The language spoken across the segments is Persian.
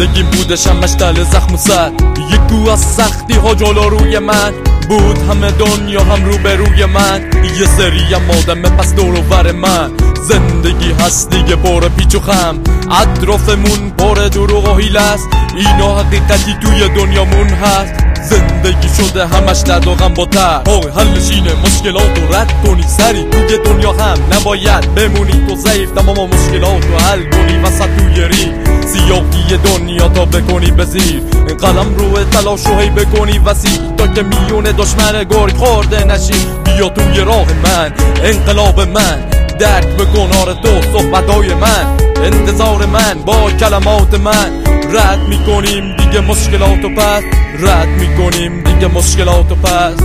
زندگیم بودش همش دل زخم و سر یکو از سختی ها جلو روی من بود، همه دنیا هم رو به روی من، یه سریم آدمه پس دور و ور من. زندگی هست دیگه پر پیچ و خم، اطرافمون پر دروغ و حیله است، اینا حقیقتی توی دنیامون هست. زندگی شده همش درد و غم با تر، حلش اینه مشکلات رو رد کنی سری، توی دنیا هم نباید بمونی تو ضعیف، تمام مشکلات رو حل کنی وسط توی ری سیاهی دنیا تا بکنی بزیر، قلم رو تلاش رو هی بکنی وسیع تا که میون دشمن گرگ خورده نشی. بیا توی راه من، انقلاب من، درک بکن آره تو صحبتای من، انتظار من با کلمات من، رد میکنیم دیگه مشکلاتو پس، رد میکنیم دیگه مشکلاتو پس.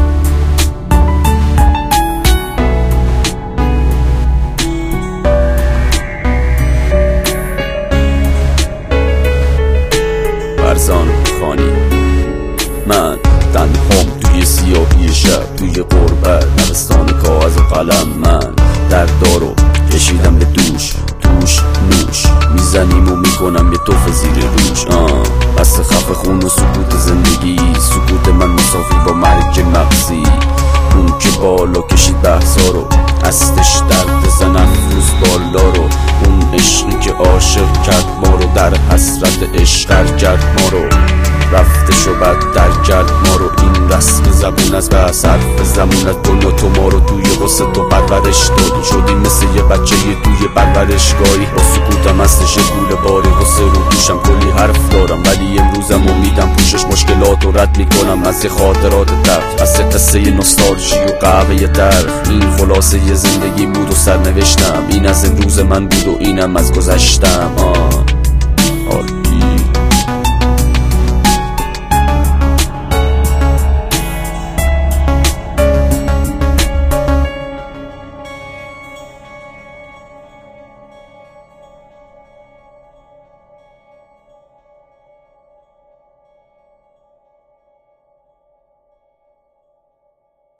فرزان خانی من تنهام توی سیاهی شب، توی غربت نوستان کاغذ و قلم، من دردارو کشیدم به دوش، توش نوش میزنیم و میکنم یه توف زیر روش. بس خف خون و سکوت زندگی، سکوت من مسافی با مرگ مغزی، اون که بالا کشید بحثا رو، هستش درد زن افروز بالا رو، اون عشقی که عاشق کرد ما رو، در حسرت عشق کرد ما رو، رفته شو بد در کرد ما رو. این رسم زبون از به صرف زمون از دنیا تو ما رو توی غصه تو پرورش دادی، شدیم مثل یه بچه یه توی پرورشگاهی، با سکوتم هستش گوله باری غصه رو دوشم، کلی حرف دارم ولی امروزم امیدم پوشش مشکلات رو رد میکنم، از یه خاطرات درد، از یه قصه نوستالژی و قهوه درد. این خلاصه یه زندگی بود و سرنوشتم، این از امروز من بود و اینم از گذشتم.